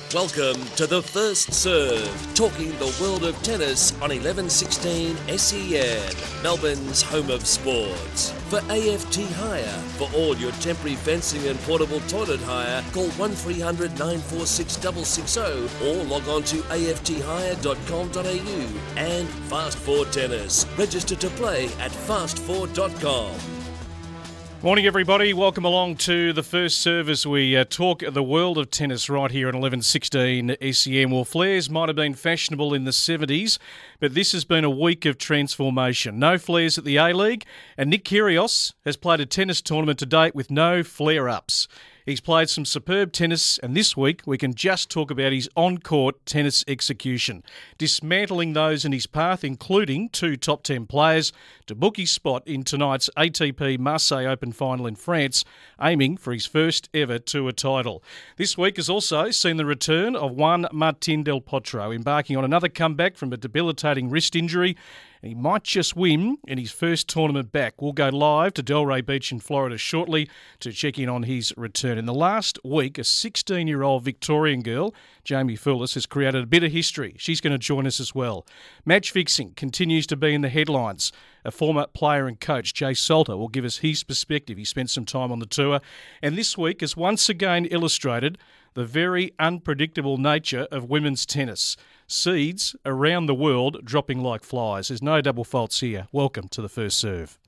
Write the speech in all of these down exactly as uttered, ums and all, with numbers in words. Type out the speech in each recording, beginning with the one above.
Welcome to The First Serve, talking the world of tennis on eleven sixteen S E N, Melbourne's home of sports. For A F T Hire, for all your temporary fencing and portable toilet hire, call one three hundred nine four six six six zero or log on to a f t hire dot com dot a u. And Fast Four Tennis. Register to play at fast four dot com. Morning, everybody. Welcome along to The First Serve as we uh, talk the world of tennis right here on eleven sixteen S E M. Well, flares might have been fashionable in the seventies, but this has been a week of transformation. No flares at the A-League, and Nick Kyrgios has played a tennis tournament to date with no flare-ups. He's played some superb tennis, and this week we can just talk about his on-court tennis execution, dismantling those in his path, including two top ten players, to book his spot in tonight's A T P Marseille Open final in France, aiming for his first ever tour title. This week has also seen the return of Juan Martín del Potro, embarking on another comeback from a debilitating wrist injury. He might just win in his first tournament back. We'll go live to Delray Beach in Florida shortly to check in on his return. In the last week, a sixteen-year-old Victorian girl, Jamie Foulis, has created a bit of history. She's going to join us as well. Match fixing continues to be in the headlines. A former player and coach, Jay Salter, will give us his perspective. He spent some time on the tour. And this week has once again illustrated the very unpredictable nature of women's tennis. Seeds around the world dropping like flies. There's no double faults here. Welcome to The First Serve.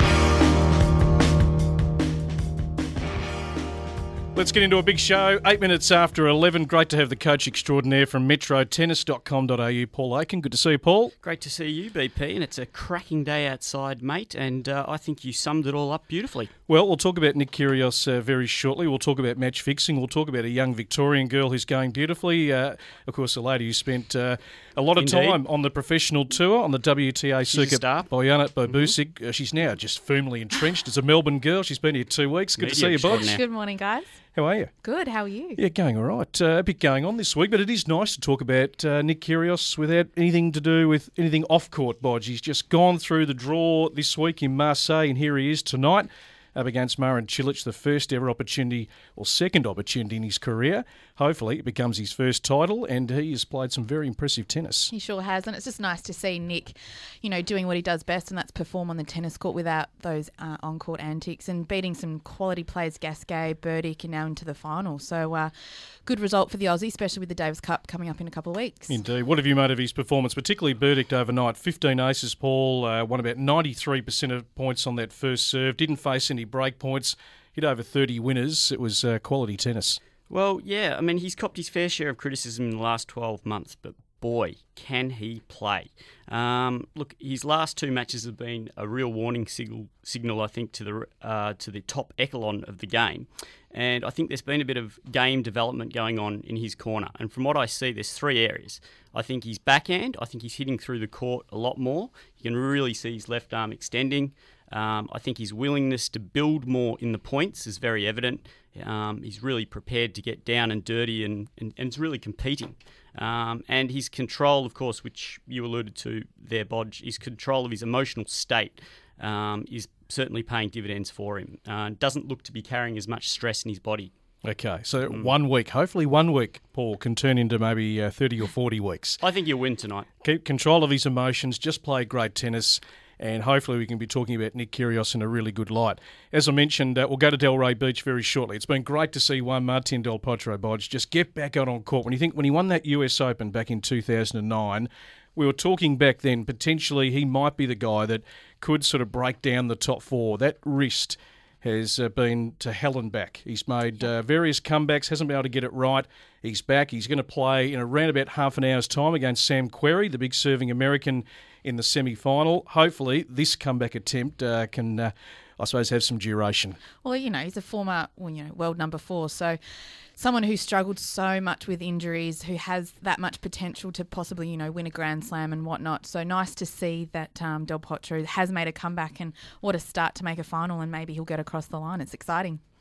Let's get into a big show. Eight minutes after eleven. Great to have the coach extraordinaire from metro tennis dot com dot a u, Paul Aiken. Good to see you, Paul. Great to see you, B P, and it's a cracking day outside, mate, and uh, I think you summed it all up beautifully. Well, we'll talk about Nick Kyrgios uh, very shortly. We'll talk about match fixing. We'll talk about a young Victorian girl who's going beautifully. Uh, of course, a lady who spent uh, a lot of Indeed. time on the professional tour, on the W T A She's a circuit. star. Bojana Bobusic. Mm-hmm. Uh, she's now just firmly entrenched as a Melbourne girl. She's been here two weeks. Good Media to see you, Bodge. extraordinaire. Good morning, guys. How are you? Good, how are you? Yeah, going all right. Uh, a bit going on this week, but it is nice to talk about uh, Nick Kyrgios without anything to do with anything off-court, Bodge. He's just gone through the draw this week in Marseille, and here he is tonight up against Marin Cilic, the first ever opportunity, or second opportunity in his career. Hopefully it becomes his first title, and he has played some very impressive tennis. He sure has, and it's just nice to see Nick, you know, doing what he does best, and that's perform on the tennis court without those uh, on-court antics, and beating some quality players, Gasquet, Burdick, and now into the final. So uh, good result for the Aussie, especially with the Davis Cup coming up in a couple of weeks. Indeed. What have you made of his performance, particularly Burdick overnight? fifteen aces, Paul, uh, won about ninety-three percent of points on that first serve, didn't face any break points, hit over thirty winners. It was uh, quality tennis. Well, yeah, I mean, he's copped his fair share of criticism in the last twelve months, but boy, can he play. Um, look, his last two matches have been a real warning signal, signal I think, to the uh, to the top echelon of the game. And I think there's been a bit of game development going on in his corner. And from what I see, there's three areas. I think his backhand, I think he's hitting through the court a lot more. You can really see his left arm extending. Um, I think his willingness to build more in the points is very evident. Um, he's really prepared to get down and dirty and, and, and is really competing. Um, and his control, of course, which you alluded to there, Bodge, his control of his emotional state um, is certainly paying dividends for him. Uh, doesn't look to be carrying as much stress in his body. Okay, so Mm. one week, hopefully one week, Paul, can turn into maybe uh, thirty or forty weeks. I think he'll win tonight. Keep control of his emotions, just play great tennis, and hopefully we can be talking about Nick Kyrgios in a really good light. As I mentioned, uh, we'll go to Delray Beach very shortly. It's been great to see Juan Martín del Potro, Bodge, just get back out on court. When you think, when he won that U S Open back in two thousand nine, we were talking back then, potentially he might be the guy that could sort of break down the top four. That wrist has uh, been to hell and back. He's made uh, various comebacks, hasn't been able to get it right. He's back. He's going to play in around about half an hour's time against Sam Querrey, the big serving American, in the semi-final. Hopefully this comeback attempt uh, can, uh, I suppose, have some duration. Well, you know, he's a former, well, you know, world number four, so someone who struggled so much with injuries, who has that much potential to possibly, you know, win a Grand Slam and whatnot. So nice to see that um, Del Potro has made a comeback, and what a start to make a final, and maybe he'll get across the line. It's exciting.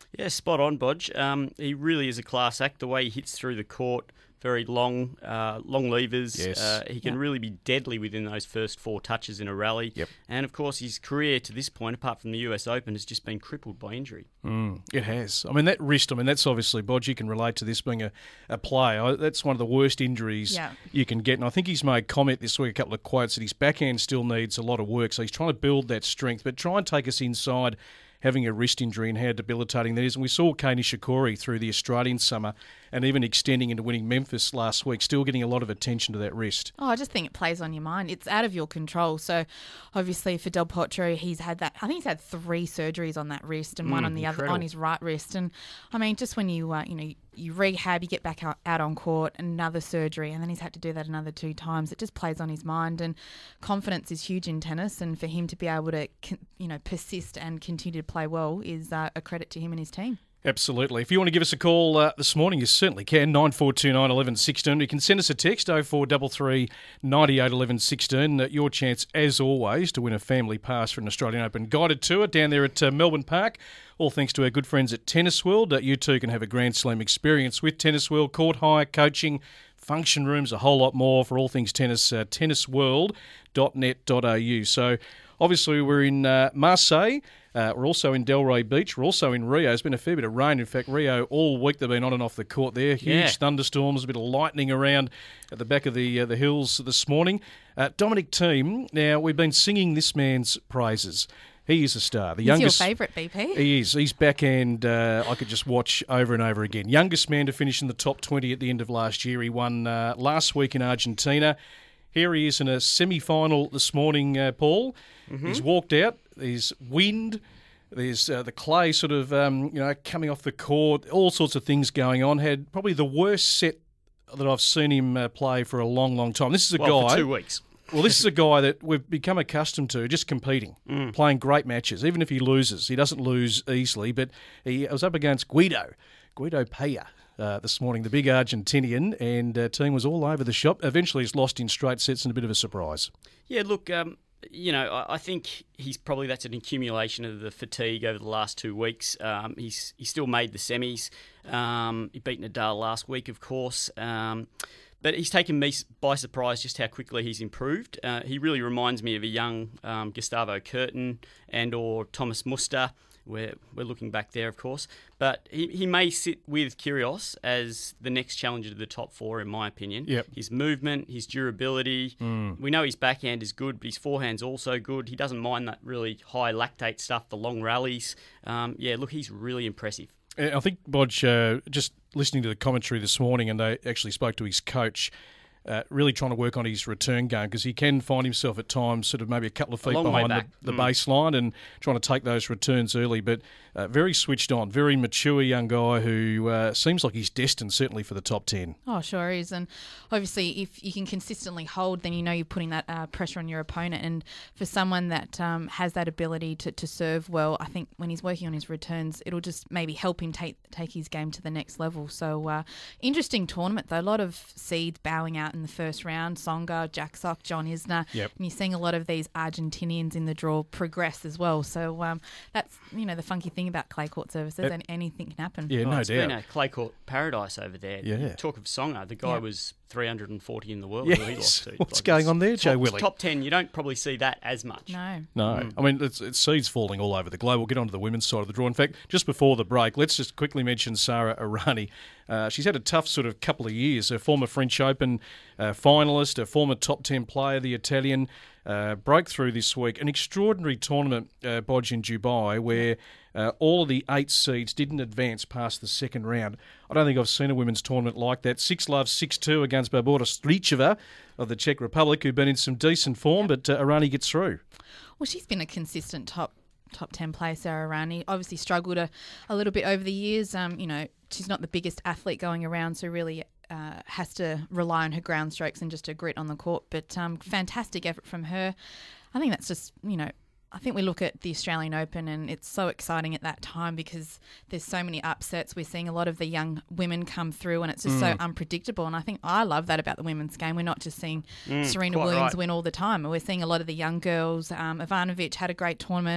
Yeah, spot on, Bodge. Um, he really is a class act. The way he hits through the court, very long, uh, long levers. Yes. Uh, he can Yep. really be deadly within those first four touches in a rally. Yep. And of course, his career to this point, apart from the U S Open, has just been crippled by injury. Mm, it has. I mean, that wrist, I mean, that's obviously, Bodge, you can relate to this being a, a player. That's one of the worst injuries Yeah. you can get. And I think he's made comment this week, a couple of quotes, that his backhand still needs a lot of work. So he's trying to build that strength, but try and take us inside having a wrist injury and how debilitating that is. And we saw Kei Nishikori through the Australian summer and even extending into winning Memphis last week, still getting a lot of attention to that wrist. Oh, I just think it plays on your mind. It's out of your control. So, obviously, for Del Potro, he's had that. I think he's had three surgeries on that wrist and one Mm, on the other incredible. on his right wrist. And I mean, just when you uh, you know you rehab, you get back out, out on court, another surgery, and then he's had to do that another two times. It just plays on his mind. And confidence is huge in tennis, and for him to be able to con- you know persist and continue to play well is uh, a credit to him and his team. Absolutely. If you want to give us a call uh, this morning, you certainly can. nine four two nine, one one one six. You can send us a text, oh four three three, nine eight, one one one six. Uh, your chance, as always, to win a family pass for an Australian Open guided tour down there at uh, Melbourne Park. All thanks to our good friends at Tennis World. Uh, you too can have a Grand Slam experience with Tennis World, court hire, coaching, function rooms, a whole lot more for all things tennis. Uh, tennis world dot net dot a u. So, obviously, we're in uh, Marseille. Uh, we're also in Delray Beach. We're also in Rio. There's been a fair bit of rain. In fact, Rio all week they've been on and off the court there. Huge Yeah. thunderstorms, a bit of lightning around at the back of the uh, the hills this morning. Uh, Dominic Thiem. Now, we've been singing this man's praises. He is a star. The He's youngest. your favourite, B P. He is. He's backhand. Uh, I could just watch over and over again. Youngest man to finish in the top twenty at the end of last year. He won uh, last week in Argentina. Here he is in a semi-final this morning, uh, Paul. Mm-hmm. He's walked out. There's wind. There's uh, the clay sort of, um, you know, coming off the court. All sorts of things going on. Had probably the worst set that I've seen him uh, play for a long, long time. This is a Well, guy. for two weeks. Well, this is a guy that we've become accustomed to, just competing, Mm. playing great matches. Even if he loses, he doesn't lose easily. But he was up against Guido, Guido Pella. Uh, this morning, the big Argentinian, and uh, team was all over the shop. Eventually, he's lost in straight sets and a bit of a surprise. Yeah, look, um, you know, I, I think he's probably that's an accumulation of the fatigue over the last two weeks. Um, he's he still made the semis. Um, he beat Nadal last week, of course. Um, But he's taken me by surprise just how quickly he's improved. Uh, he really reminds me of a young um, Gustavo Curtin and or Thomas Muster. We're, we're looking back there, of course. But he, he may sit with Kyrgios as the next challenger to the top four, in my opinion. Yep. His movement, his durability. Mm. We know his backhand is good, but his forehand's also good. He doesn't mind that really high lactate stuff, the long rallies. Um, yeah, look, he's really impressive. I think, Bodge, uh, just listening to the commentary this morning, and they actually spoke to his coach, uh, really trying to work on his return game because he can find himself at times sort of maybe a couple of feet long way behind back. the, the Mm. baseline and trying to take those returns early. But uh, very switched on, very mature young guy who uh, seems like he's destined certainly for the top ten. Oh, sure is. And obviously, if you can consistently hold, then you know you're putting that uh, pressure on your opponent. And for someone that um, has that ability to, to serve well, I think when he's working on his returns, it'll just maybe help him take take his game to the next level. So, uh, interesting tournament, though. A lot of seeds bowing out in the first round. Tsonga, Jack Sock, John Isner. Yep. And you're seeing a lot of these Argentinians in the draw progress as well. So, um, that's, you know, the funky thing about clay court services, Yep. and anything can happen. Yeah, Oh, no it's doubt. been a clay court paradise over there. Yeah. Talk of Tsonga, the guy Yeah. was three hundred forty in the world. Yes. Who he lost to. What's Like, going it's on there, top, Joe Willie? Top ten, you don't probably see that as much. No. No, I mean, it's, it's seeds falling all over the globe. We'll get onto the women's side of the draw. In fact, just before the break, let's just quickly mention Sara Errani. Uh, she's had a tough sort of couple of years. Her former French Open uh, finalist, a former top ten player, the Italian, uh, broke through this week. An extraordinary tournament, uh, Bodge, in Dubai, where uh, all of the eight seeds didn't advance past the second round. I don't think I've seen a women's tournament like that. Six love, six two against Barbora Stricheva of the Czech Republic, who've been in some decent form, but uh, Errani gets through. Well, she's been a consistent top top ten player, Sara Errani. Obviously struggled a, a little bit over the years. Um, you know, she's not the biggest athlete going around, so really uh, has to rely on her ground strokes and just her grit on the court. But um, fantastic effort from her. I think that's just, you know, I think we look at the Australian Open and it's so exciting at that time because there's so many upsets. We're seeing a lot of the young women come through and it's just so unpredictable. And I think I love that about the women's game. We're not just seeing Serena quite Williams right. win all the time. We're seeing a lot of the young girls. Um, Ivanovic had a great tournament.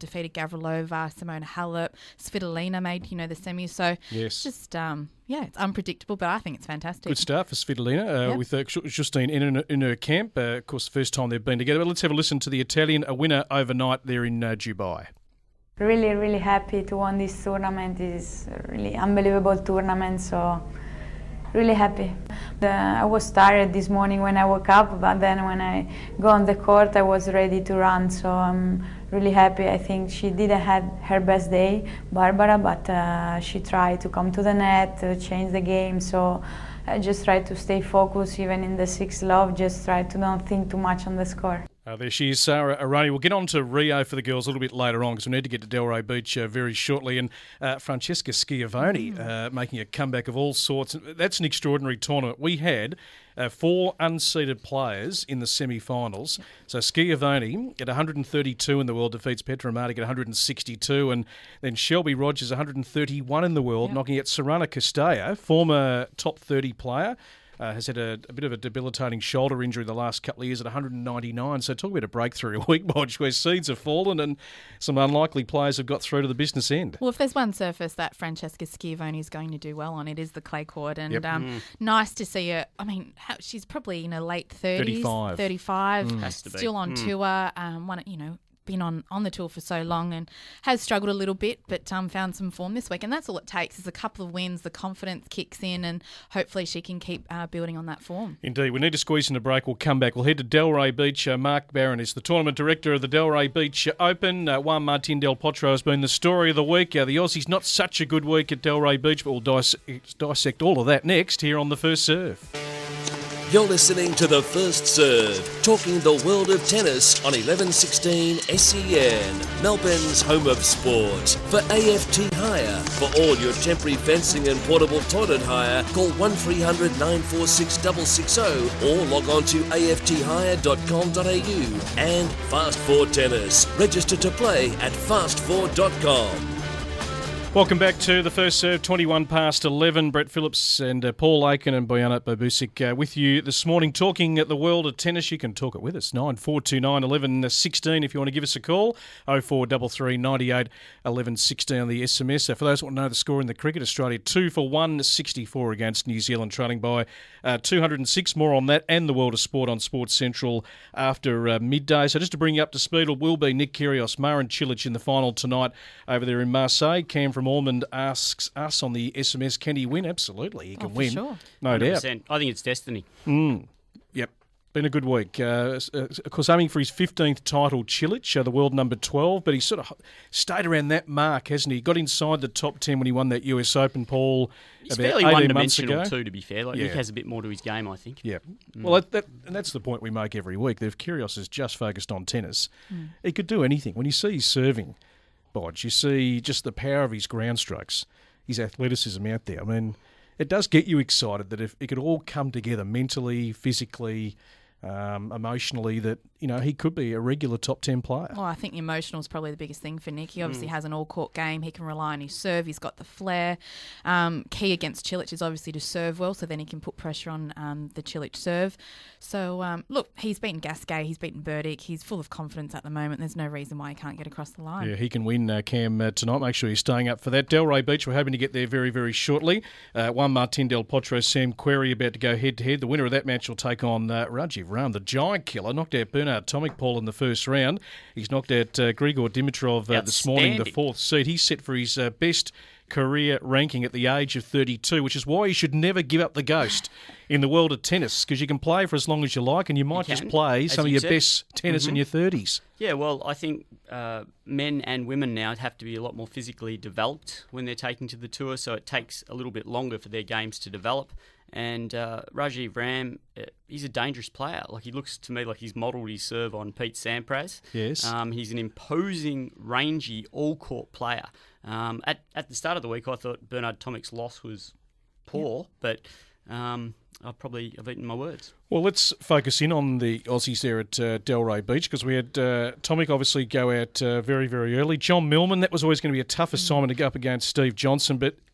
defeated Gavrilova, Simona Halep, Svitolina made, you know, the semis. So Yes. it's just, um, yeah, it's unpredictable, but I think it's fantastic. Good start for Svitolina uh, Yep. with uh, Justine in, in her camp. Uh, of course, the first time they've been together. But let's have a listen to the Italian, a winner overnight there in uh, Dubai. Really, really happy to win this tournament. It's a really unbelievable tournament, so really happy. The, I was tired this morning when I woke up, but then when I go on the court, I was ready to run, so I'm really happy. I think she didn't have her best day, Barbara, but uh, she tried to come to the net, to change the game, so I just tried to stay focused, even in the sixth love, just try to not think too much on the score. Uh, there she is, Sarah Aroni. We'll get on to Rio for the girls a little bit later on because we need to get to Delray Beach uh, very shortly. And uh, Francesca Schiavone mm. uh, making a comeback of all sorts. That's an extraordinary tournament. We had uh, four unseeded players in the semi-finals. Yep. So Schiavone at one hundred thirty-two in the world defeats Petra Martic at one hundred sixty-two. And then Shelby Rogers one hundred thirty-one in the world, yep. knocking out Sorana Castello, former top thirty player. Uh, has had a, a bit of a debilitating shoulder injury the last couple of years at one hundred ninety-nine. So talk about a breakthrough week, Bodge, where seeds have fallen and some unlikely players have got through to the business end. Well, if there's one surface that Francesca Schiavone is going to do well on, it is the clay court. And yep. um, mm. nice to see her. I mean, how, she's probably in her late thirties. thirty-five. thirty-five. Mm. Has to be. Still on mm. tour. Um, one, you know, been on, on the tour for so long and has struggled a little bit, but um, found some form this week. And that's all it takes is a couple of wins, the confidence kicks in, and hopefully she can keep uh, building on that form. Indeed. We need to squeeze in a break. We'll come back. We'll head to Delray Beach. Uh, Mark Barron is the tournament director of the Delray Beach Open. Uh, Juan Martin Del Potro has been the story of the week. Uh, the Aussies, not such a good week at Delray Beach, but we'll dis- dissect all of that next here on The First Serve. You're listening to The First Serve, talking the world of tennis on eleven sixteen S E N, Melbourne's home of sport. For A F T Hire, for all your temporary fencing and portable toilet hire, call one three hundred nine four six six six zero or log on to A F T hire dot com dot A U. And Fast Four Tennis, register to play at fast four dot com. Welcome back to The First Serve, twenty-one past eleven. Brett Phillips and uh, Paul Aiken and Bojana Bobusic uh, with you this morning talking at the world of tennis. You can talk it with us, nine four two nine, one one one six if you want to give us a call, oh four three three, nine eight, one one one six on the S M S. Uh, for those who want to know the score in the cricket, Australia two for one sixty-four against New Zealand, trailing by uh, two hundred six. More on that and the world of sport on Sports Central after uh, midday. So just to bring you up to speed, it will be Nick Kyrgios, Marin Cilic in the final tonight over there in Marseille. Cam from Ormond asks us on the S M S, can he win? Absolutely, he can oh, for win. Sure. No one hundred doubt. percent. I think it's destiny. Mm. Yep. Been a good week. Uh, of course, aiming for his fifteenth title, Cilic, uh, the world number twelve, but he's sort of stayed around that mark, hasn't he? Got inside the top ten when he won that U S Open, Paul, He's about fairly eighteen months ago. one-dimensional too, to be fair. Like, Yeah. Nick has a bit more to his game, I think. Yeah. Mm. Well, that, that, and that's the point we make every week. That if Kyrgios is just focused on tennis, mm. he could do anything. When you see his serving, Bodge, you see just the power of his ground strokes, his athleticism out there. I mean, it does get you excited that if it could all come together mentally, physically, um, emotionally, that, you know, he could be a regular top ten player. Well, I think the emotional is probably the biggest thing for Nick. He obviously mm. has an all-court game. He can rely on his serve. He's got the flair. Um, key against Cilic is obviously to serve well, so then he can put pressure on um, the Cilic serve. So, um, look, he's beaten Gasquet. He's beaten Burdick. He's full of confidence at the moment. There's no reason why he can't get across the line. Yeah, he can win, uh, Cam, uh, tonight. Make sure you're staying up for that. Delray Beach, we're hoping to get there very, very shortly. Uh, Juan Martin Del Potro, Sam Querrey about to go head-to-head. The winner of that match will take on uh, Rajiv Ram, the giant killer. Knocked out Bernard Tomic, Paul, in the first round. He's knocked out uh, Grigor Dimitrov uh, this morning, the fourth seed. He's set for his uh, best career ranking at the age of thirty-two, which is why you should never give up the ghost in the world of tennis, because you can play for as long as you like and you might you just play some of your said. best tennis mm-hmm. in your thirties. Yeah, well, I think uh, men and women now have to be a lot more physically developed when they're taking to the tour, so it takes a little bit longer for their games to develop. And uh, Rajiv Ram, uh, he's a dangerous player. Like, he looks to me like he's modelled his serve on Pete Sampras. Yes. Um, he's an imposing, rangy, all-court player. Um, at at the start of the week, I thought Bernard Tomic's loss was poor, yep. but um, I've probably I've eaten my words. Well, let's focus in on the Aussies there at uh, Delray Beach, because we had uh, Tomic obviously go out uh, very, very early. John Millman, that was always going to be a tough assignment to go up against Steve Johnson, but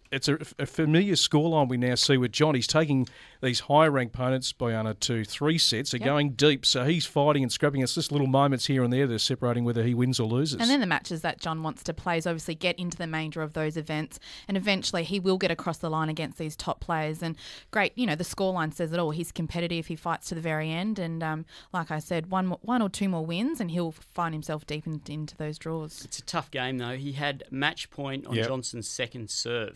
it's a, a familiar scoreline we now see with John. He's taking these high-ranked opponents, Bojana, to three sets. They're Yep. going deep, so he's fighting and scrapping. It's just little moments here and there that are separating whether he wins or loses. And then the matches that John wants to play is obviously get into the main draw of those events, and eventually he will get across the line against these top players. And great, you know, the scoreline says it all. He's competitive. He fights to the very end, and um, like I said, one more, one or two more wins, and he'll find himself deep in, into those draws. It's a tough game, though. He had match point on Yep. Johnson's second serve.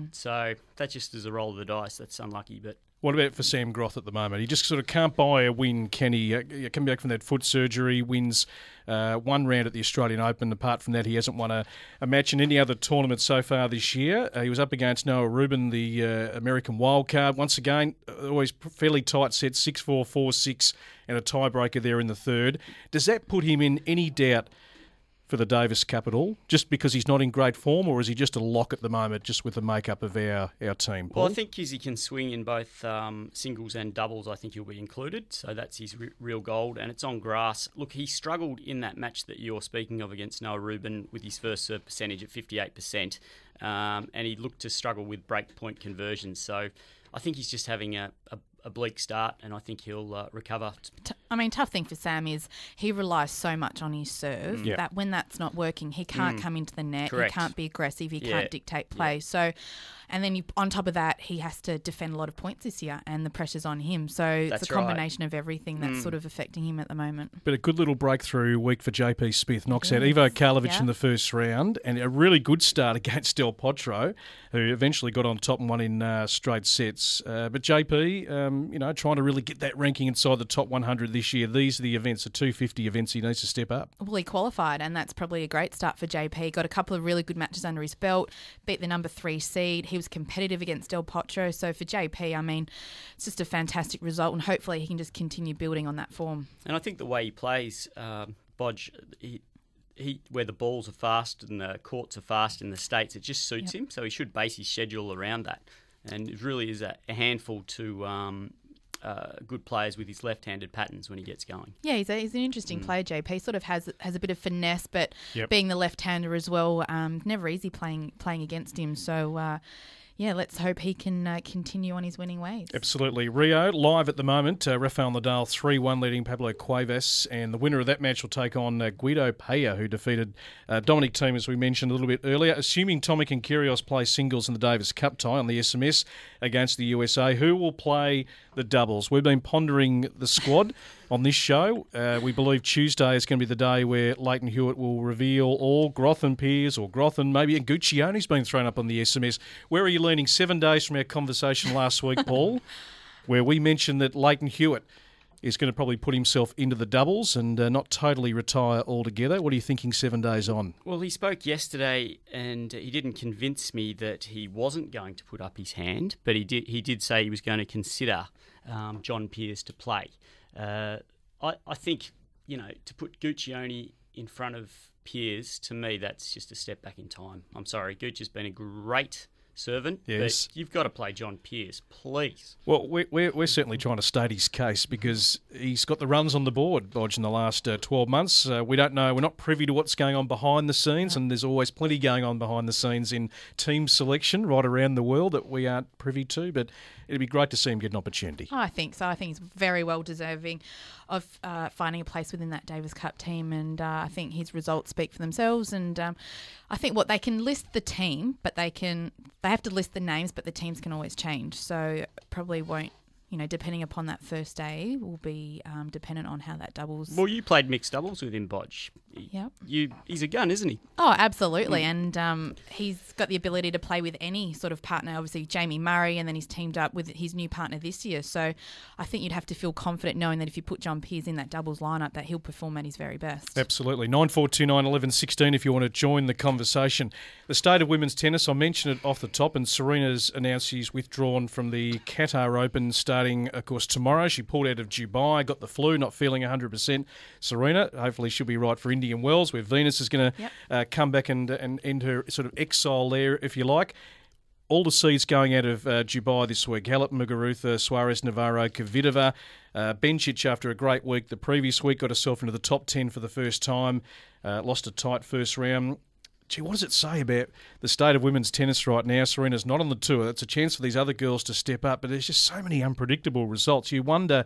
So that just is a roll of the dice. That's unlucky, but What about for Sam Groth at the moment? He just sort of can't buy a win, can he? Uh, coming back from that foot surgery, wins uh, one round at the Australian Open. Apart from that, he hasn't won a, a match in any other tournament so far this year. Uh, he was up against Noah Rubin, the uh, American wildcard. Once again, always fairly tight set, six four, four six, and a tiebreaker there in the third. Does that put him in any doubt for the Davis Cup at all, just because he's not in great form, or is he just a lock at the moment, just with the makeup of our, our team, Paul? Well, I think because he can swing in both um, singles and doubles, I think he'll be included. So that's his re- real gold, and it's on grass. Look, he struggled in that match that you're speaking of against Noah Rubin with his first serve percentage at fifty-eight percent, um, and he looked to struggle with break point conversions. So I think he's just having a, a, a bleak start, and I think he'll uh, recover. T- I mean, tough thing for Sam is he relies so much on his serve Mm. Yeah. that when that's not working, he can't come into the net. Correct. He can't be aggressive. He Yeah. can't dictate play. So, and then you, on top of that, he has to defend a lot of points this year, and the pressure's on him. So That's it's a right. combination of everything that's sort of affecting him at the moment. But a good little breakthrough week for J P Smith. Knocks out Yes. Ivo Karlovic Yeah. in the first round, and a really good start against Del Potro, who eventually got on top and won in uh, straight sets. Uh, but J P, um, you know, trying to really get that ranking inside the top one hundred this year. These are the events, the two fifty events he needs to step up. Well, he qualified, and that's probably a great start for J P. Got a couple of really good matches under his belt, beat the number three seed. He was competitive against Del Potro. So for J P, I mean, it's just a fantastic result, and hopefully he can just continue building on that form. And I think the way he plays, um, Bodge, he, he where the balls are fast and the courts are fast in the States, it just suits Yep. him. So he should base his schedule around that. And it really is a, a handful to um, uh, good players with his left-handed patterns when he gets going. Yeah, he's, a, he's an interesting player, J P. Sort of has has a bit of finesse, but Yep. being the left-hander as well, um, never easy playing playing against him. So, uh, yeah, let's hope he can uh, continue on his winning ways. Absolutely. Rio, live at the moment. Uh, Rafael Nadal three one leading Pablo Cuevas, and the winner of that match will take on uh, Guido Pella, who defeated uh, Dominic Thiem, as we mentioned a little bit earlier. Assuming Tomic and Kyrgios play singles in the Davis Cup tie on the S M S against the U S A, who will play the doubles? We've been pondering the squad on this show. Uh, we believe Tuesday is going to be the day where Leighton Hewitt will reveal all Groth and Piers, or Groth and maybe Guccione's been thrown up on the S M S. Where are you leaning? Seven days from our conversation last week, Paul, where we mentioned that Leighton Hewitt is going to probably put himself into the doubles and uh, not totally retire altogether. What are you thinking seven days on? Well, he spoke yesterday, and he didn't convince me that he wasn't going to put up his hand, but he did. He did say he was going to consider um, John Peers to play. Uh, I, I think, you know, to put Guccione in front of Peers, to me, that's just a step back in time. I'm sorry, Gooch has been a great servant, Yes. but you've got to play John Peers, please. Well, we're, we're, we're certainly trying to state his case because he's got the runs on the board, Bodge, in the last uh, twelve months. Uh, we don't know, we're not privy to what's going on behind the scenes, and there's always plenty going on behind the scenes in team selection right around the world that we aren't privy to, but it'd be great to see him get an opportunity. Oh, I think so. I think he's very well deserving of uh, finding a place within that Davis Cup team, and uh, I think his results speak for themselves. And um, I think what they can list the team, but they can they have to list the names, but the teams can always change. So probably won't, you know, depending upon that first day, will be um, dependent on how that doubles. Well, you played mixed doubles with him, Bodge. Yep. You, he's a gun, isn't he? Oh, absolutely. And um, he's got the ability to play with any sort of partner. Obviously, Jamie Murray, and then he's teamed up with his new partner this year. So I think you'd have to feel confident knowing that if you put John Peers in that doubles lineup, that he'll perform at his very best. Absolutely. nine four two nine, one one one six if you want to join the conversation. The state of women's tennis, I mentioned it off the top, and Serena's announced she's withdrawn from the Qatar Open starting, of course, tomorrow. She pulled out of Dubai, got the flu, not feeling one hundred percent. Serena, hopefully she'll be right for Indian Wells, where Venus is going to Yep. uh, come back and, and end her sort of exile there, if you like. All the seeds going out of uh, Dubai this week. Halep, Muguruza, Suarez, Navarro, Kvitova. Uh, Bencic, after a great week the previous week, got herself into the top ten for the first time. Uh, lost a tight first round. gee, what does it say about the state of women's tennis right now? Serena's not on the tour. It's a chance for these other girls to step up, but there's just so many unpredictable results. You wonder,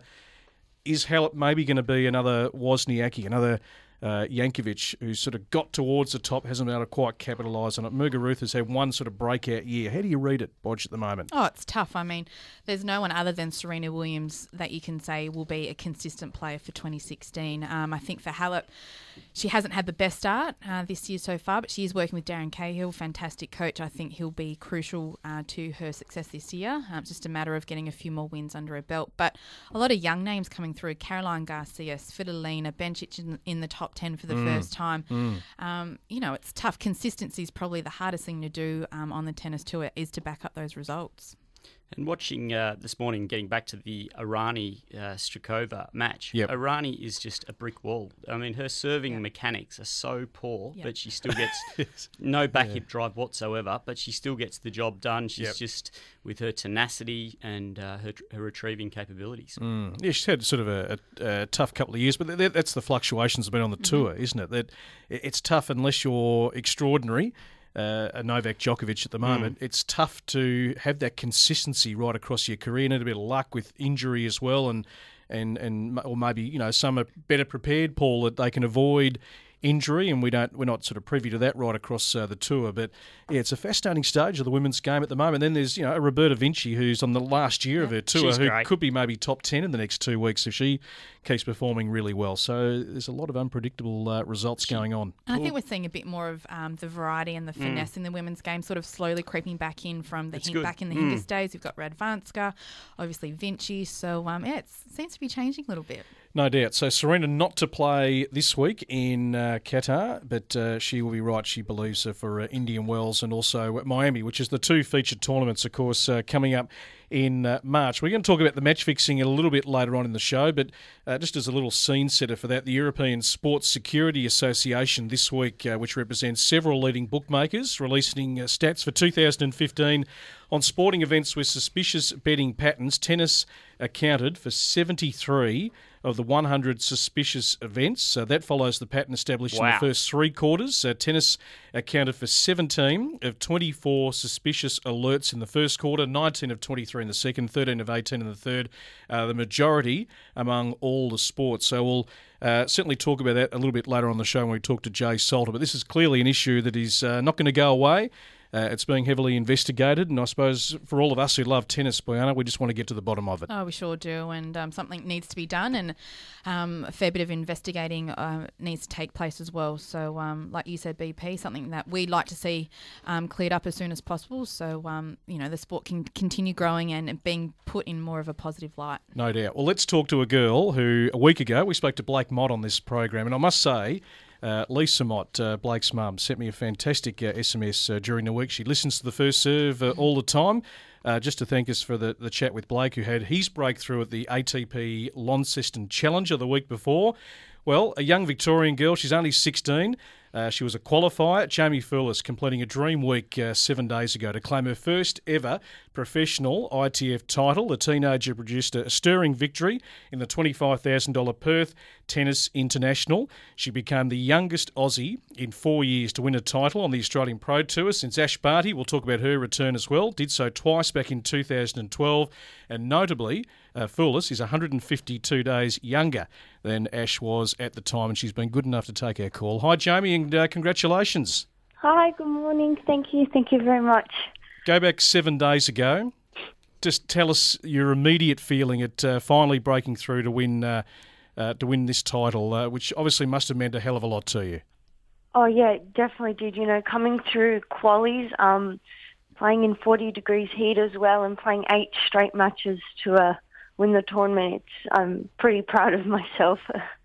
is Halep maybe going to be another Wozniacki, another uh, Jankovic, who's sort of got towards the top, hasn't been able to quite capitalise on it? Muguruza has had one sort of breakout year. How do you read it, Bodge, at the moment? Oh, it's tough. I mean, there's no one other than Serena Williams that you can say will be a consistent player for twenty sixteen. Um, I think for Halep, she hasn't had the best start uh, this year so far, but she is working with Darren Cahill, fantastic coach. I think he'll be crucial uh, to her success this year. Um, it's just a matter of getting a few more wins under her belt. But a lot of young names coming through: Caroline Garcia, Svitolina, Bencic in, in the top ten for the mm. first time. Mm. Um, you know, it's tough. Consistency is probably the hardest thing to do um, on the tennis tour, is to back up those results. And watching uh, this morning, getting back to the Irani-Strikova uh, match, yep. Irani is just a brick wall. I mean, her serving yep. mechanics are so poor, yep. but she still gets no back yeah. hip drive whatsoever, but she still gets the job done. She's yep. just, with her tenacity and uh, her, her retrieving capabilities. Mm. Yeah, she's had sort of a, a, a tough couple of years, but that, that's the fluctuations have been on the mm-hmm. tour, isn't it? That it's tough unless you're extraordinary. Uh, a Novak Djokovic at the moment, mm. it's tough to have that consistency right across your career. You need a bit of luck with injury as well, and and and or maybe you know some are better prepared, Paul, that they can avoid injury, and we don't we're not sort of privy to that right across uh, the tour. But yeah, it's a fascinating stage of the women's game at the moment. Then there's you know Roberta Vinci, who's on the last year yeah, of her tour, who great. could be maybe top ten in the next two weeks if she keeps performing really well. So there's a lot of unpredictable uh, results going on. And I think we're seeing a bit more of um, the variety and the finesse mm. in the women's game, sort of slowly creeping back in from the hin- back in the mm. Hingis days. We've got Radvanska, obviously Vinci. So um, yeah, it seems to be changing a little bit. No doubt. So Serena not to play this week in uh, Qatar, but uh, she will be right, she believes, uh, for uh, Indian Wells and also Miami, which is the two featured tournaments, of course, uh, coming up in uh, March. We're going to talk about the match fixing a little bit later on in the show, but uh, just as a little scene setter for that, the European Sports Security Association this week, uh, which represents several leading bookmakers, releasing uh, stats for two thousand fifteen on sporting events with suspicious betting patterns. Tennis accounted for seventy-three of the one hundred suspicious events. So that follows the pattern established wow. in the first three quarters. Uh, tennis accounted for seventeen of twenty-four suspicious alerts in the first quarter, nineteen of twenty-three in the second, thirteen of eighteen in the third, uh, the majority among all the sports. So we'll uh, certainly talk about that a little bit later on the show when we talk to Jay Salter. But this is clearly an issue that is uh, not going to go away. Uh, it's being heavily investigated, and I suppose for all of us who love tennis, Bojana, we just want to get to the bottom of it. Oh, we sure do, and um, something needs to be done, and um, a fair bit of investigating uh, needs to take place as well. So, um, like you said, B P, something that we'd like to see um, cleared up as soon as possible, so um, you know the sport can continue growing and being put in more of a positive light. No doubt. Well, let's talk to a girl who a week ago we spoke to Blake Mott on this program, and I must say, Uh, Lisa Mott, uh, Blake's mum, sent me a fantastic uh, S M S uh, during the week. She listens to the First Serve uh, all the time, uh, just to thank us for the, the chat with Blake, who had his breakthrough at the A T P Launceston Challenger the week before. Well, a young Victorian girl, she's only sixteen. Uh, she was a qualifier. Jamie Furless completing a dream week uh, seven days ago to claim her first ever professional I T F title. The teenager produced a stirring victory in the twenty-five thousand dollars Perth Tennis International. She became the youngest Aussie in four years to win a title on the Australian Pro Tour since Ash Barty. We'll talk about her return as well. Did so twice back in two thousand twelve. And notably, uh, Furless is one hundred fifty-two days younger than Ash was at the time, and she's been good enough to take our call. Hi, Jamie, and uh, congratulations. Hi, good morning. Thank you. Thank you very much. Go back seven days ago. Just tell us your immediate feeling at uh, finally breaking through to win uh, uh, to win this title, uh, which obviously must have meant a hell of a lot to you. Oh, yeah, it definitely did. You know, coming through qualies, um, playing in forty degrees heat as well, and playing eight straight matches to uh, win the tournament, it's, I'm pretty proud of myself.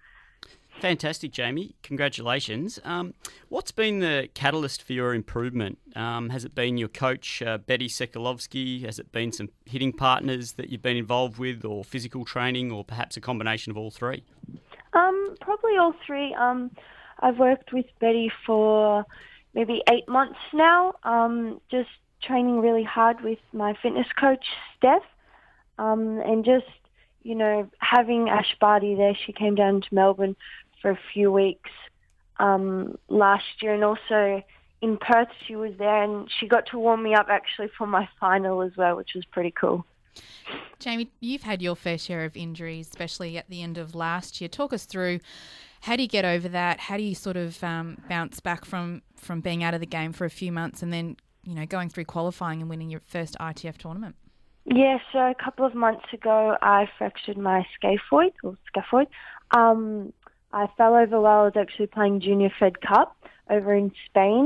Fantastic, Jamie. Congratulations. Um, what's been the catalyst for your improvement? Um, has it been your coach, uh, Betty Sekulovsky? Has it been some hitting partners that you've been involved with, or physical training, or perhaps a combination of all three? Um, probably all three. Um, I've worked with Betty for maybe eight months now, um, just training really hard with my fitness coach, Steph, um, and just, you know, having Ash Barty there. She came down to Melbourne for a few weeks um, last year, and also in Perth, she was there, and she got to warm me up actually for my final as well, which was pretty cool. Jamie, you've had your fair share of injuries, especially at the end of last year. Talk us through, how do you get over that? How do you sort of um, bounce back from, from being out of the game for a few months and then, you know, going through qualifying and winning your first I T F tournament? Yeah, so a couple of months ago, I fractured my scaphoid, or scaphoid. Um, I fell over while I was actually playing Junior Fed Cup over in Spain.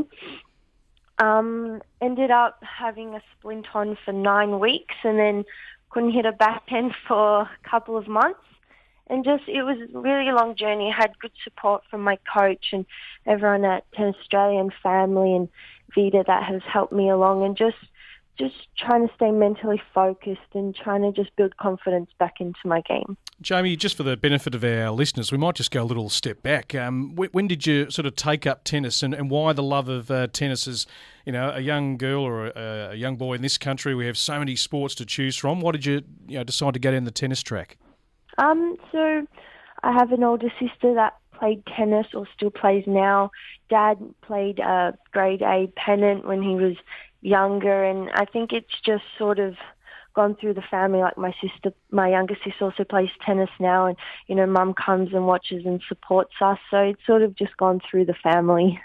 Um, ended up having a splint on for nine weeks and then couldn't hit a backhand for a couple of months. And just, it was really a long journey. I had good support from my coach and everyone at Tennis Australia and family and Vida that has helped me along, and just just trying to stay mentally focused and trying to just build confidence back into my game. Jamie, just for the benefit of our listeners, we might just go a little step back. Um, when, when did you sort of take up tennis, and, and why the love of uh, tennis as, you know, a young girl or a, a young boy in this country? We have so many sports to choose from. Why did you, you know, decide to go down the tennis track? Um, so I have an older sister that played tennis or still plays now. Dad played uh, grade A pennant when he was younger, and I think it's just sort of gone through the family. Like my sister, my younger sister also plays tennis now, and, you know, Mum comes and watches and supports us, so it's sort of just gone through the family.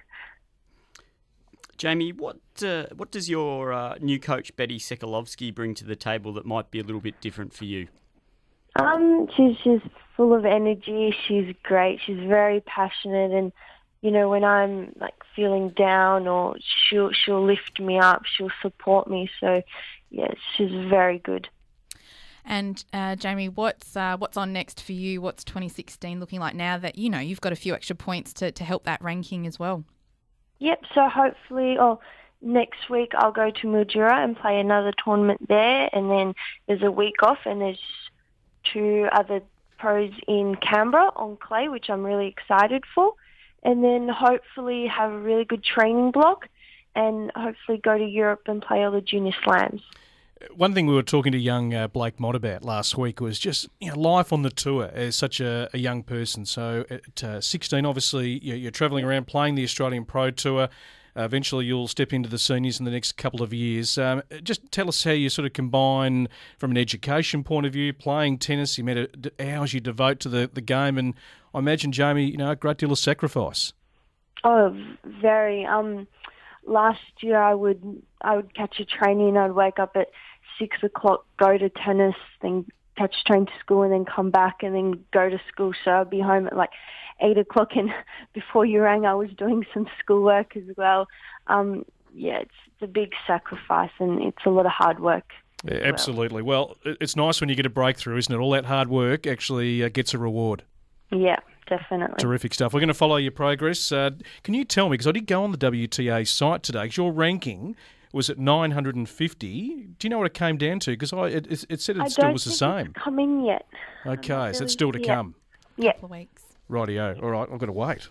Jamie, what uh, what does your uh, new coach Betty Sekulovsky bring to the table that might be a little bit different for you? Um, she's she's full of energy. She's great. She's very passionate, and, you know, when I'm like feeling down, or she'll she'll lift me up. She'll support me. So, yeah, she's very good. And uh, Jamie, what's uh, what's on next for you? What's twenty sixteen looking like now that, you know, you've got a few extra points to, to help that ranking as well? Yep. So hopefully, oh, next week I'll go to Mildura and play another tournament there, and then there's a week off, and there's two other pros in Canberra on clay, which I'm really excited for. And then hopefully have a really good training block, and hopefully go to Europe and play all the junior slams. One thing we were talking to young uh, Blake Mott about last week was just, you know, life on the tour as such a, a young person. So at uh, sixteen, obviously, you're, you're travelling around playing the Australian Pro Tour. Uh, eventually, you'll step into the seniors in the next couple of years. Um, just tell us how you sort of combine, from an education point of view, playing tennis, the amount of hours you devote to the, the game, and I imagine, Jamie, you know, a great deal of sacrifice. Oh, very. Um, last year, I would I would catch a training, and I'd wake up at six o'clock, go to tennis, then catch a train to school, and then come back, and then go to school. So I'd be home at like eight o'clock, and before you rang, I was doing some schoolwork as well. Um, yeah, it's, it's a big sacrifice, and it's a lot of hard work. Yeah, absolutely. Well, it's nice when you get a breakthrough, isn't it? All that hard work actually uh, gets a reward. Yeah, definitely. Terrific stuff. We're going to follow your progress. Uh, can you tell me, because I did go on the W T A site today, because your ranking was at nine hundred fifty. Do you know what it came down to? Because I it, it said it I still don't was the think same. It's come in yet. Okay, really, so it's still to yeah. come. Yeah. Couple of weeks. Rightio. All right, I've got to wait.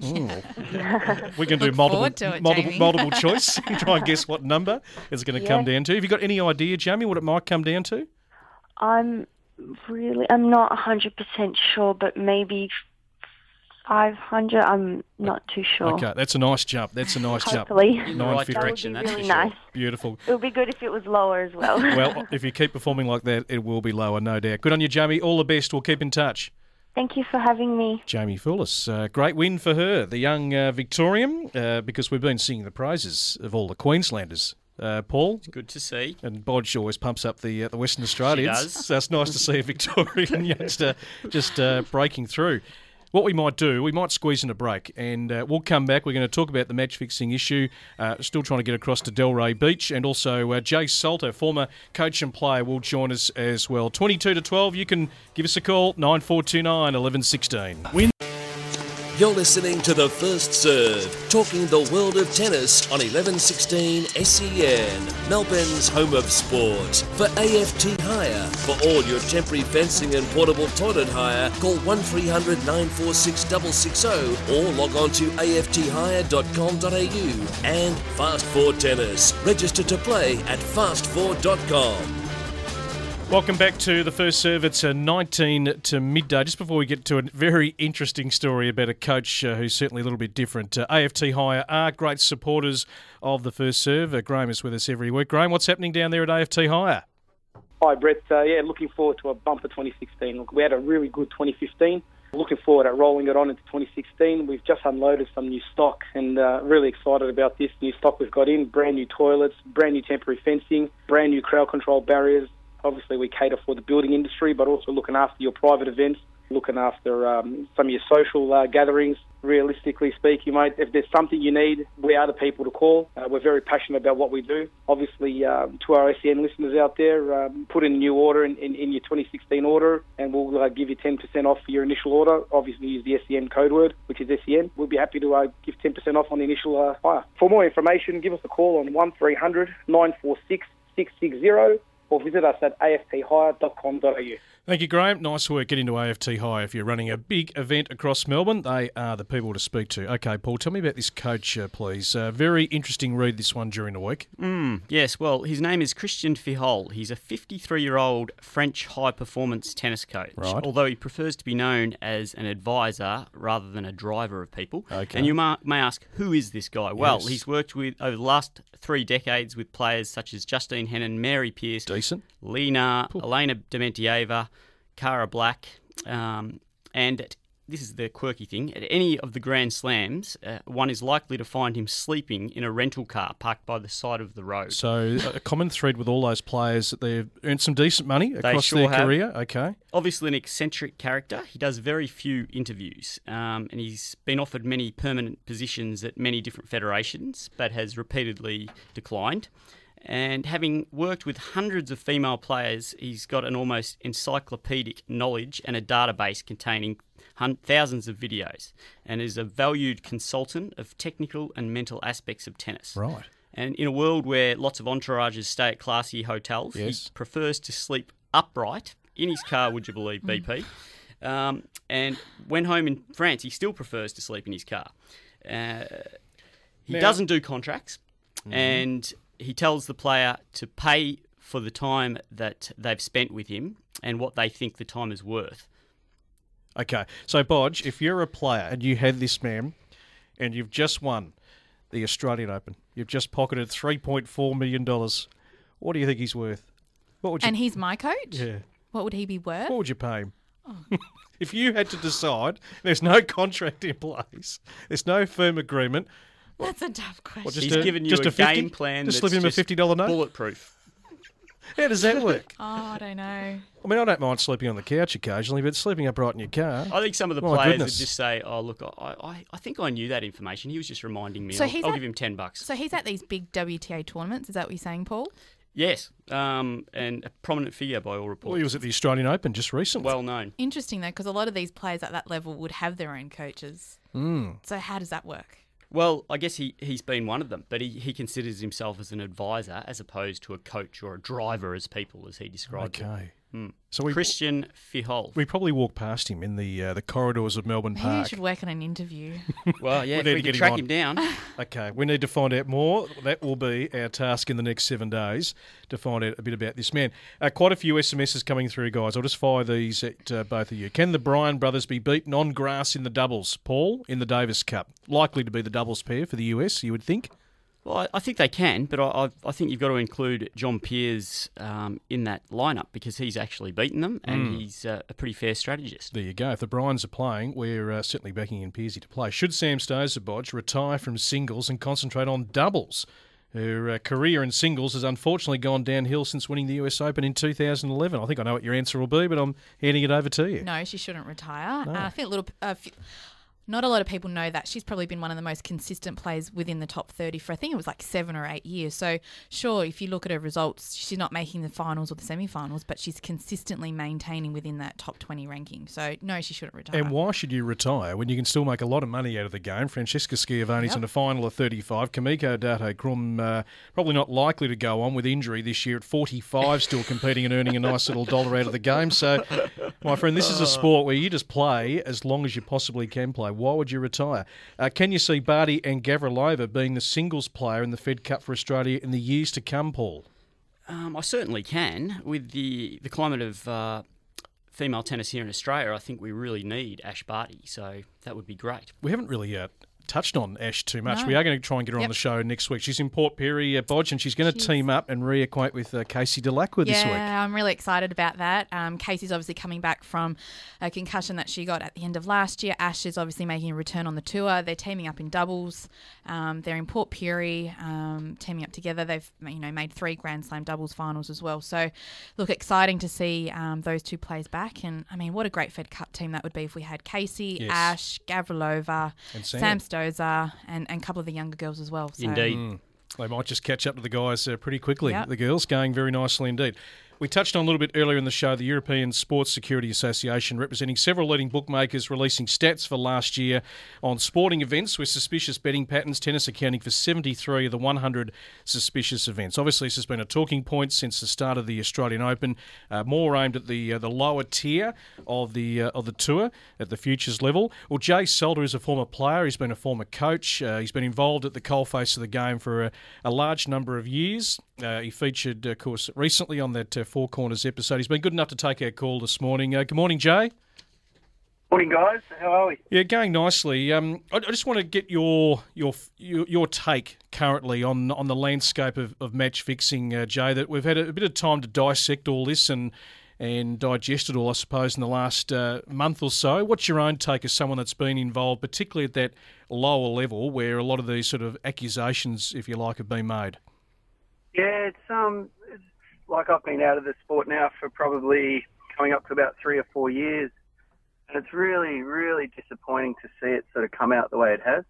We can do Look multiple forward to it, multiple, Jamie. multiple choice and try and guess what number it's going to Yeah. come down to. Have you got any idea, Jamie, what it might come down to? I'm really, I'm not one hundred percent sure, but maybe five hundred. I'm not too sure. Okay, that's a nice jump. That's a nice Hopefully. jump. In the right nine fifty. That would direction, be that's really for sure. nice. Beautiful. It would be good if it was lower as well. Well, if you keep performing like that, it will be lower, no doubt. Good on you, Jamie. All the best. We'll keep in touch. Thank you for having me. Jamie Foulis, uh, great win for her, the young uh, Victorian, uh, because we've been singing the praises of all the Queenslanders. Uh, Paul? Good to see. And Bodge always pumps up the uh, the Western Australians. She does. So it's nice to see a Victorian youngster just uh, breaking through. What we might do, we might squeeze in a break, and uh, we'll come back. We're going to talk about the match-fixing issue, uh, still trying to get across to Delray Beach, and also uh, Jay Salter, former coach and player, will join us as well. twenty-two to twelve, you can give us a call, nine four two nine, one one one six. You're listening to The First Serve, talking the world of tennis on eleven sixteen S E N, Melbourne's home of sport. For A F T Hire, for all your temporary fencing and portable toilet hire, call one three hundred nine four six six six zero or log on to A F T hire dot com dot A U. And Fast Four Tennis, register to play at fast four dot com. Welcome back to the first serve. It's a nineteen to midday. Just before we get to a very interesting story about a coach uh, who's certainly a little bit different. Uh, A F T Hire are great supporters of the first serve. Uh, Graham is with us every week. Graham, what's happening down there at A F T Hire? Hi, Brett. Uh, yeah, looking forward to a bumper twenty sixteen. Look, we had a really good twenty fifteen. Looking forward at rolling it on into twenty sixteen. We've just unloaded some new stock and uh, really excited about this new stock we've got in. Brand new toilets, brand new temporary fencing, brand new crowd control barriers. Obviously, we cater for the building industry, but also looking after your private events, looking after um, some of your social uh, gatherings. Realistically speaking, mate, if there's something you need, we are the people to call. Uh, we're very passionate about what we do. Obviously, um, to our S E N listeners out there, um, put in a new order in, in, in your twenty sixteen order, and we'll uh, give you ten percent off for your initial order. Obviously, use the S E N code word, which is S E N. We'll be happy to uh, give ten percent off on the initial uh, hire. For more information, give us a call on one three hundred nine four six six six zero or visit us at a f t hire dot com dot a u. Thank you, Graham. Nice work. Get into A F T Hire if you're running a big event across Melbourne. They are the people to speak to. Okay, Paul, tell me about this coach, uh, please. Uh, very interesting read, this one, during the week. Mm, yes, well, his name is Christian Fihol. He's a fifty-three-year-old French high-performance tennis coach, right, although he prefers to be known as an advisor rather than a driver of people. Okay. And you ma- may ask, who is this guy? Well, Yes. he's worked with over the last three decades with players such as Justine Henin, Mary Pierce, Decent. Lena, Elena Dementieva, Cara Black, um, and at, this is the quirky thing, at any of the Grand Slams, uh, one is likely to find him sleeping in a rental car parked by the side of the road. So a common thread with all those players that they've earned some decent money across sure their have. career. Okay. Obviously an eccentric character, he does very few interviews, um, and he's been offered many permanent positions at many different federations, but has repeatedly declined. And having worked with hundreds of female players, he's got an almost encyclopedic knowledge and a database containing hun- thousands of videos, and is a valued consultant of technical and mental aspects of tennis. Right. And in a world where lots of entourages stay at classy hotels, Yes. he prefers to sleep upright in his car, would you believe, B P? Um, and when home in France, he still prefers to sleep in his car. Uh, he Now- doesn't do contracts, and he tells the player to pay for the time that they've spent with him and what they think the time is worth. Okay. So, Bodge, if you're a player and you had this man and you've just won the Australian Open, you've just pocketed three point four million dollars, what do you think he's worth? What would you... And he's my coach? Yeah. What would he be worth? What would you pay him? If you had to decide, there's no contract in place, there's no firm agreement. That's a tough question. What, just He's a- given you just a, a fifty? game plan Just that's slip him a just fifty dollars note? bulletproof. How does that work? Oh, I don't know. I mean, I don't mind sleeping on the couch occasionally, but sleeping upright in your car. I think some of the My players goodness. would just say, "Oh, look, I, I, I think I knew that information. He was just reminding me. So I'll, he's I'll at- give him ten bucks." So he's at these big W T A tournaments. Is that what you're saying, Paul? Yes, um, and a prominent figure by all Well, reports. he was at the Australian Open just recently. well known. Interesting, though, because a lot of these players at that level would have their own coaches. Mm. So how does that work? Well, I guess he, he's been one of them, but he, he considers himself as an advisor as opposed to a coach or a driver, as people, as he described it. Okay. Hmm. So we Christian Fihol. we probably walked past him in the uh, the corridors of Melbourne Maybe I Park. should work on an interview. Well, yeah, We if need we to can get him track on. him down. Okay, we need to find out more. That will be our task in the next seven days to find out a bit about this man. Uh, quite a few S M Ses coming through, guys. I'll just fire these at uh, both of you. Can the Bryan brothers be beaten on grass in the doubles? Paul, in the Davis Cup. Likely to be the doubles pair for the U S, you would think. Well, I, I think they can, but I, I, I think you've got to include John Peers um, in that lineup because he's actually beaten them and Mm. he's uh, a pretty fair strategist. There you go. If the Bryans are playing, we're uh, certainly backing in Pearsy to play. Should Sam Stosur-Bodge retire from singles and concentrate on doubles? Her uh, career in singles has unfortunately gone downhill since winning the U S Open in two thousand eleven. I think I know what your answer will be, but I'm handing it over to you. No, she shouldn't retire. No. Uh, I think a little. Uh, f- Not a lot of people know that. She's probably been one of the most consistent players within the top thirty for, I think it was like seven or eight years. So, sure, if you look at her results, she's not making the finals or the semi-finals, but she's consistently maintaining within that top twenty ranking. So, no, she shouldn't retire. And why should you retire when you can still make a lot of money out of the game? Francesca Schiavone's Yep. in a final of thirty-five. Kamiko Date-Krum uh, probably not likely to go on with injury this year at forty-five, still competing and earning a nice little dollar out of the game. So, my friend, this is a sport where you just play as long as you possibly can play. Why would you retire? Uh, can you see Barty and Gavrilova being the singles player in the Fed Cup for Australia in the years to come, Paul? Um, I certainly can. With the, the climate of uh, female tennis here in Australia, I think we really need Ash Barty, so that would be great. We haven't really uh, touched on Ash too much. No. We are going to try and get her Yep. on the show next week. She's in Port Pirie, uh, Bodge, and she's going to She's- team up and reacquaint with uh, Casey Delacqua this week. Yeah, I'm really excited about that. Um, Casey's obviously coming back from a concussion that she got at the end of last year. Ash is obviously making a return on the tour. They're teaming up in doubles. Um, they're in Port Pirie, um, teaming up together. They've you know made three Grand Slam doubles finals as well. So, look, exciting to see um, those two players back. And I mean, what a great Fed Cup team that would be if we had Casey, Yes. Ash, Gavrilova, And Sam. Sam Stosur, and, and a couple of the younger girls as well. So. Indeed. Mm. They might just catch up to the guys uh, pretty quickly. Yep. The girls going very nicely indeed. We touched on a little bit earlier in the show the European Sports Security Association, representing several leading bookmakers, releasing stats for last year on sporting events with suspicious betting patterns, tennis accounting for seventy-three of the one hundred suspicious events. Obviously, this has been a talking point since the start of the Australian Open, uh, more aimed at the uh, the lower tier of the uh, of the tour at the futures level. Well, Jay Salter is a former player. He's been a former coach. Uh, he's been involved at the coalface of the game for a, a large number of years. Uh, he featured, of course, recently on that uh, Four Corners episode. He's been good enough to take our call this morning. Uh, good morning, Jay. Morning, guys. How are we? Yeah, going nicely. Um, I, I just want to get your your your, your take currently on on the landscape of, of match fixing, uh, Jay. That we've had a, a bit of time to dissect all this and and digest it all, I suppose, in the last uh, month or so. What's your own take as someone that's been involved, particularly at that lower level where a lot of these sort of accusations, if you like, have been made? Yeah, it's um, it's like I've been out of the sport now for probably coming up to about three or four years, and it's really, really disappointing to see it sort of come out the way it has.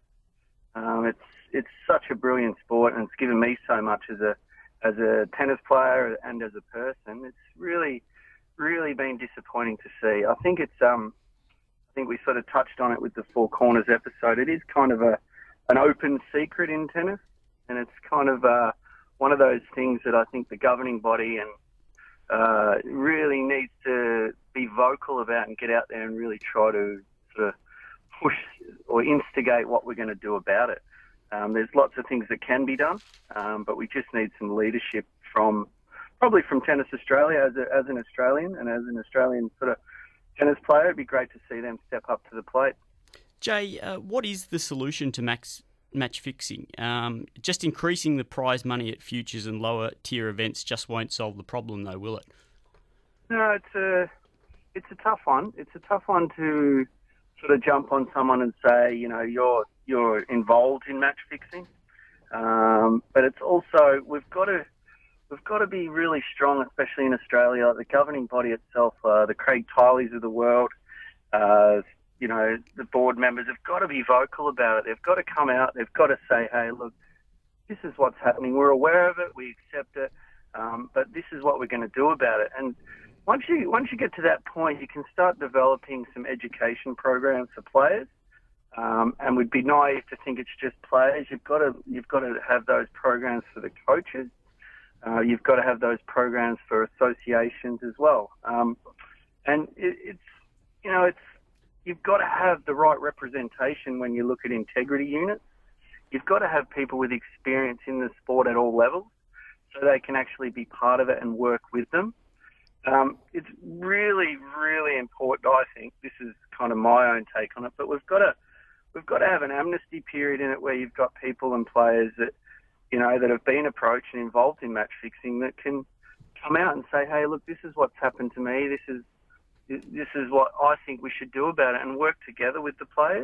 Um, it's it's such a brilliant sport, and it's given me so much as a as a tennis player and as a person. It's really, really been disappointing to see. I think it's um, I think we sort of touched on it with the Four Corners episode. It is kind of a an open secret in tennis, and it's kind of uh. one of those things that I think the governing body and uh, really needs to be vocal about and get out there and really try to sort of push or instigate what we're going to do about it. Um, there's lots of things that can be done, um, but we just need some leadership from probably from Tennis Australia as, a, as an Australian and as an Australian sort of tennis player. It'd be great to see them step up to the plate. Jay, uh, what is the solution to max match fixing? Um, just increasing the prize money at futures and lower tier events just won't solve the problem, though, will it? No, it's a it's a tough one. It's a tough one to sort of jump on someone and say, you know, you're you're involved in match fixing. Um, but it's also we've got to we've got to be really strong, especially in Australia. The governing body itself, uh, the Craig Tileys of the world. Uh, You know, the board members have got to be vocal about it. They've got to come out. They've got to say, hey, look, this is what's happening. We're aware of it. We accept it. Um, but this is what we're going to do about it. And once you once you get to that point, you can start developing some education programs for players. Um, and we'd be naive to think it's just players. You've got to you've got to have those programs for the coaches. Uh, you've got to have those programs for associations as well. Um, and it, it's you know it's You've got to have the right representation when you look at integrity units. You've got to have people with experience in the sport at all levels so they can actually be part of it and work with them. Um, it's really, really important, I think. This is kind of my own take on it, but we've got to we've got to have an amnesty period in it where you've got people and players that, you know, that have been approached and involved in match fixing that can come out and say, hey, look, this is what's happened to me. This is This is what I think we should do about it and work together with the players.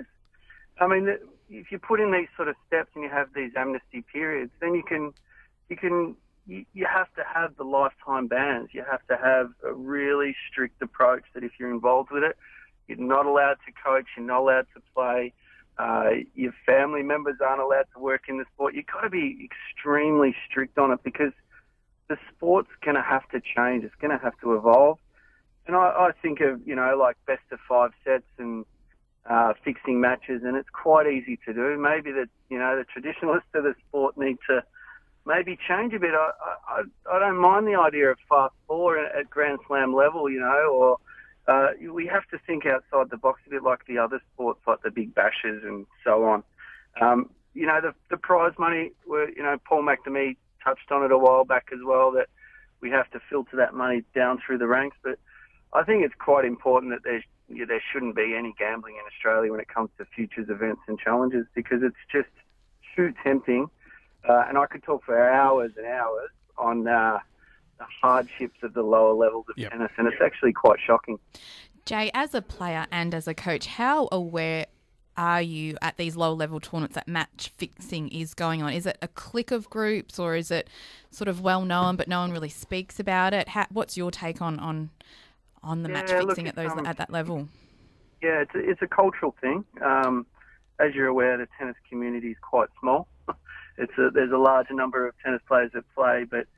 I mean, if you put in these sort of steps and you have these amnesty periods, then you can, you can, you, you have to have the lifetime bans. You have to have a really strict approach that if you're involved with it, you're not allowed to coach, you're not allowed to play, uh, your family members aren't allowed to work in the sport. You've got to be extremely strict on it because the sport's going to have to change. It's going to have to evolve. And I, I think of, you know, like best of five sets and uh, fixing matches, and it's quite easy to do. Maybe that, you know, the traditionalists of the sport need to maybe change a bit. I, I, I don't mind the idea of fast four at Grand Slam level, you know, or uh, we have to think outside the box a bit like the other sports, like the big bashes and so on. Um, you know, the, the prize money, were, you know, Paul McNamee touched on it a while back as well, that we have to filter that money down through the ranks. But I think it's quite important that there's, yeah, there shouldn't be any gambling in Australia when it comes to futures events and challenges, because it's just too tempting. Uh, and I could talk for hours and hours on uh, the hardships of the lower levels of yep. tennis, and it's actually quite shocking. Jay, as a player and as a coach, how aware are you at these low-level tournaments that match fixing is going on? Is it a clique of groups, or is it sort of well-known but no one really speaks about it? How, what's your take on on, on the yeah, match fixing look, at those um, at that level? Yeah, it's a, it's a cultural thing. Um, as you're aware, the tennis community is quite small. It's a, there's a larger number of tennis players that play, but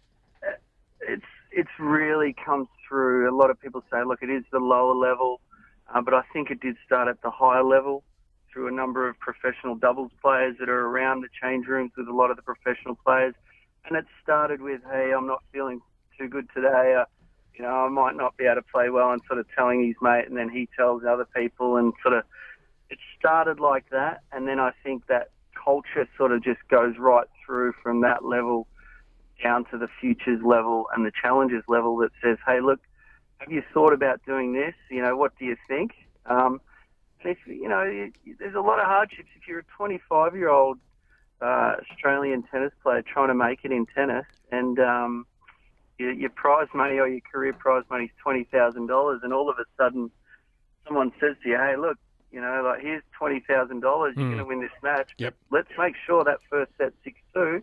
it's it's really comes through. A lot of people say, look, it is the lower level, uh, but I think it did start at the higher level through a number of professional doubles players that are around the change rooms with a lot of the professional players. And it started with, hey, I'm not feeling too good today. Uh, you know, I might not be able to play well, and sort of telling his mate, and then he tells other people, and sort of it started like that. And then I think that culture sort of just goes right through from that level down to the futures level and the challenges level that says, hey, look, have you thought about doing this? You know, what do you think? Um, and if, you know, there's a lot of hardships. If you're a twenty-five-year-old uh, Australian tennis player trying to make it in tennis, and um, your, your prize money or your career prize money is twenty thousand dollars, and all of a sudden someone says to you, hey, look, you know, like, here's twenty thousand dollars, you're mm. going to win this match. Yep. Let's make sure that first set six two.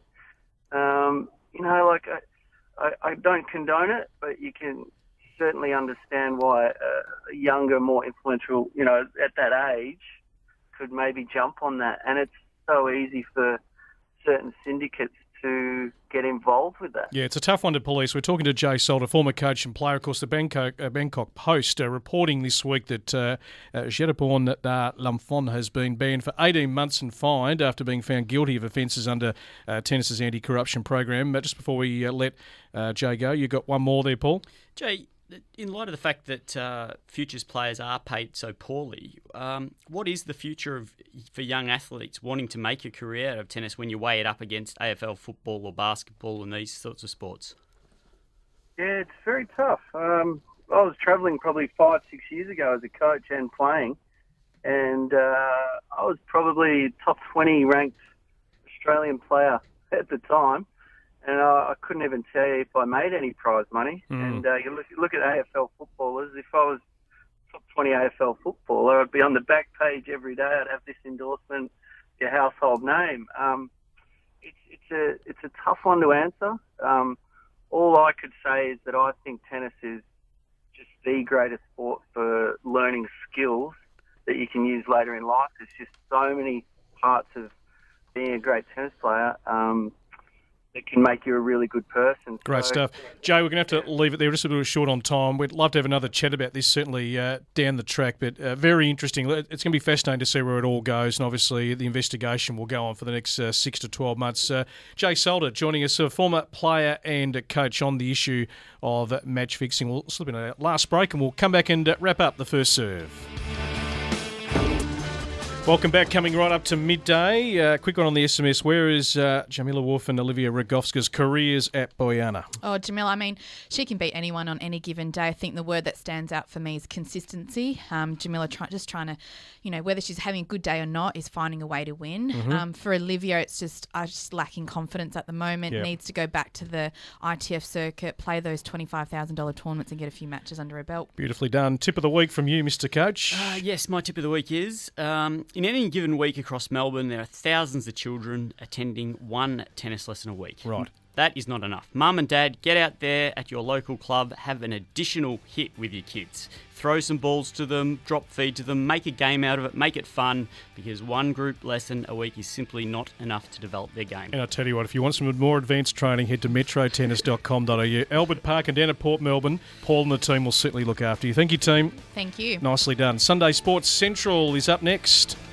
Um, you know, like, I, I, I don't condone it, but you can certainly understand why a younger, more influential, you know, at that age could maybe jump on that. And it's so easy for certain syndicates to get involved with that. Yeah, it's a tough one to police. We're talking to Jay Salter, former coach and player. Of course, the Bangkok, uh, Bangkok Post uh, reporting this week that uh, uh, Jetiporn uh, Lamphon has been banned for eighteen months and fined after being found guilty of offences under uh, tennis's anti-corruption program. Uh, just before we uh, let uh, Jay go, you got one more there, Paul? Jay, in light of the fact that uh, futures players are paid so poorly, um, what is the future of for young athletes wanting to make a career out of tennis when you weigh it up against A F L football or basketball and these sorts of sports? Yeah, it's very tough. Um, I was travelling probably five, six years ago as a coach and playing, and uh, I was probably top twenty ranked Australian player at the time. And uh, I couldn't even tell you if I made any prize money. Mm. And uh, you look, look at A F L footballers. If I was top twenty A F L footballer, I'd be on the back page every day. I'd have this endorsement, your household name. Um, it's, it's a it's a tough one to answer. Um, all I could say is that I think tennis is just the greatest sport for learning skills that you can use later in life. There's just so many parts of being a great tennis player. Um, That can make you a really good person. Great so, stuff. Jay, we're going to have to leave it there. We're just a little short on time. We'd love to have another chat about this, certainly uh, down the track, but uh, very interesting. It's going to be fascinating to see where it all goes, and obviously the investigation will go on for the next uh, six to twelve months. Uh, Jay Salter joining us, a former player and a coach on the issue of match fixing. We'll slip in a last break, and we'll come back and uh, wrap up the first serve. Welcome back, coming right up to midday. Uh, quick one on the S M S. Where is uh, Jamila Wolf and Olivia Rogovska's careers at Bojana? Oh, Jamila, I mean, she can beat anyone on any given day. I think the word that stands out for me is consistency. Um, Jamila try, just trying to, you know, whether she's having a good day or not, is finding a way to win. Mm-hmm. Um, for Olivia, it's just, uh, just lacking confidence at the moment. Yep. Needs to go back to the I T F circuit, play those twenty-five thousand dollars tournaments and get a few matches under her belt. Beautifully done. Tip of the week from you, Mister Coach. Uh, yes, my tip of the week is... Um, In any given week across Melbourne, there are thousands of children attending one tennis lesson a week. Right. That is not enough. Mum and Dad, get out there at your local club, have an additional hit with your kids. Throw some balls to them, drop feed to them, make a game out of it, make it fun, because one group lesson a week is simply not enough to develop their game. And I'll tell you what, if you want some more advanced training, head to metro tennis dot com dot a u. Albert Park and down at Port Melbourne, Paul and the team will certainly look after you. Thank you, team. Thank you. Nicely done. Sunday Sports Central is up next.